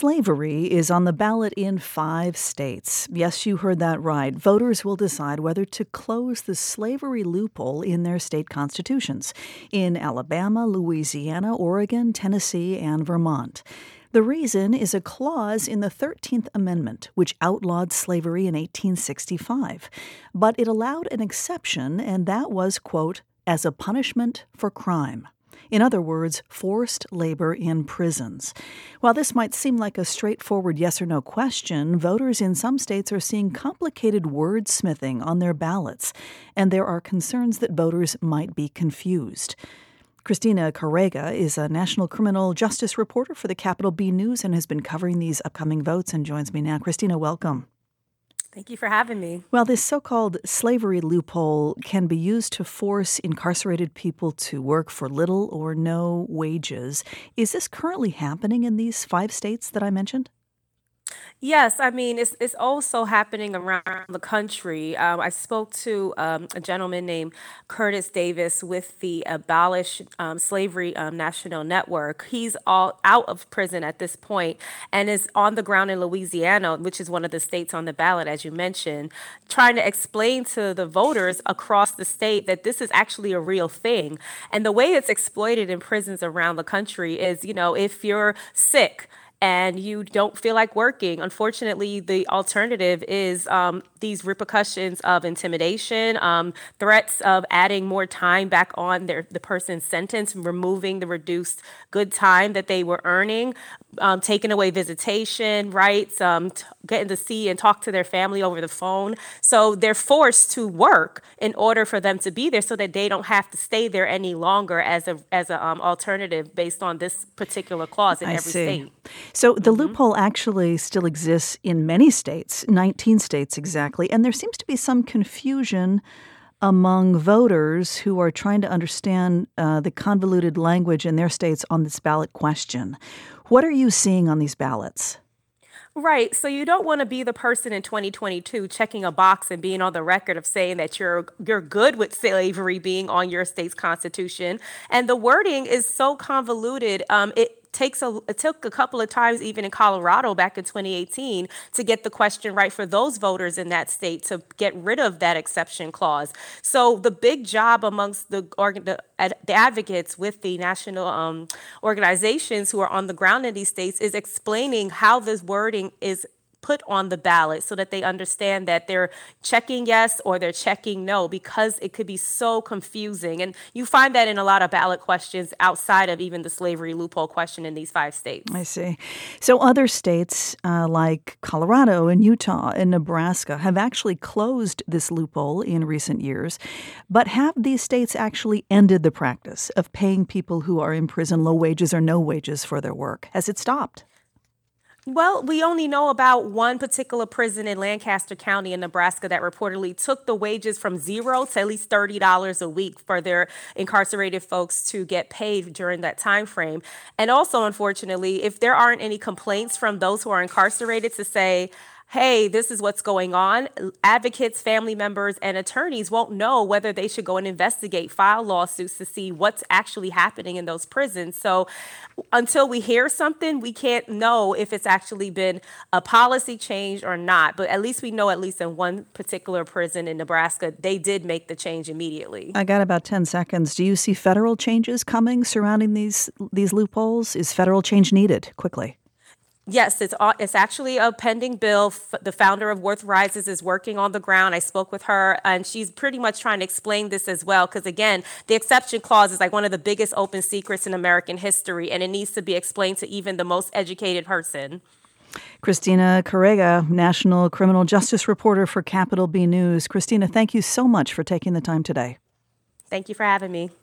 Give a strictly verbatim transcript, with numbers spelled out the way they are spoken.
Slavery is on the ballot in five states. Yes, you heard that right. Voters will decide whether to close the slavery loophole in their state constitutions in Alabama, Louisiana, Oregon, Tennessee, and Vermont. The reason is a clause in the thirteenth Amendment, which outlawed slavery in eighteen sixty-five. But it allowed an exception, and that was, quote, as a punishment for crime. In other words, forced labor in prisons. While this might seem like a straightforward yes or no question, voters in some states are seeing complicated wordsmithing on their ballots, and there are concerns that voters might be confused. Christina Carrega is a national criminal justice reporter for the Capital B News and has been covering these upcoming votes and joins me now. Christina, welcome. Thank you for having me. Well, this so-called slavery loophole can be used to force incarcerated people to work for little or no wages. Is this currently happening in these five states that I mentioned? Yes, I mean, it's it's also happening around the country. Um, I spoke to um, a gentleman named Curtis Davis with the Abolish um, Slavery um, National Network. He's all out of prison at this point and is on the ground in Louisiana, which is one of the states on the ballot, as you mentioned, trying to explain to the voters across the state that this is actually a real thing. And the way it's exploited in prisons around the country is, you know, if you're sick, and you don't feel like working. Unfortunately, the alternative is um, these repercussions of intimidation, um, threats of adding more time back on their the person's sentence, removing the reduced good time that they were earning, um, taking away visitation rights, um, t- getting to see and talk to their family over the phone. So they're forced to work in order for them to be there so that they don't have to stay there any longer as a as a um, alternative based on this particular clause in I every see. state. So the Mm-hmm. loophole actually still exists in many states, nineteen states exactly, and there seems to be some confusion among voters who are trying to understand uh, the convoluted language in their states on this ballot question. What are you seeing on these ballots? Right. So you don't want to be the person in twenty twenty-two checking a box and being on the record of saying that you're you're good with slavery being on your state's constitution. And the wording is so convoluted. Um, it takes a it took a couple of times, even in Colorado back in twenty eighteen, to get the question right for those voters in that state to get rid of that exception clause. So the big job amongst the organ, the, ad, the advocates with the national um, organizations who are on the ground in these states is explaining how this wording is put on the ballot so that they understand that they're checking yes or they're checking no, because it could be so confusing. And you find that in a lot of ballot questions outside of even the slavery loophole question in these five states. I see. So other states uh, like Colorado and Utah and Nebraska have actually closed this loophole in recent years. But have these states actually ended the practice of paying people who are in prison low wages or no wages for their work? Has it stopped? Well, we only know about one particular prison in Lancaster County in Nebraska that reportedly took the wages from zero to at least thirty dollars a week for their incarcerated folks to get paid during that time frame. And also, unfortunately, if there aren't any complaints from those who are incarcerated to say, hey, this is what's going on, advocates, family members, and attorneys won't know whether they should go and investigate, file lawsuits to see what's actually happening in those prisons. So until we hear something, we can't know if it's actually been a policy change or not. But at least we know, at least in one particular prison in Nebraska, they did make the change immediately. I got about ten seconds. Do you see federal changes coming surrounding these these loopholes? Is federal change needed quickly? Yes, it's uh, it's actually a pending bill. F- The founder of Worth Rises is working on the ground. I spoke with her, and she's pretty much trying to explain this as well. Because again, the exception clause is like one of the biggest open secrets in American history, and it needs to be explained to even the most educated person. Christina Carrega, national criminal justice reporter for Capital B News. Christina, thank you so much for taking the time today. Thank you for having me.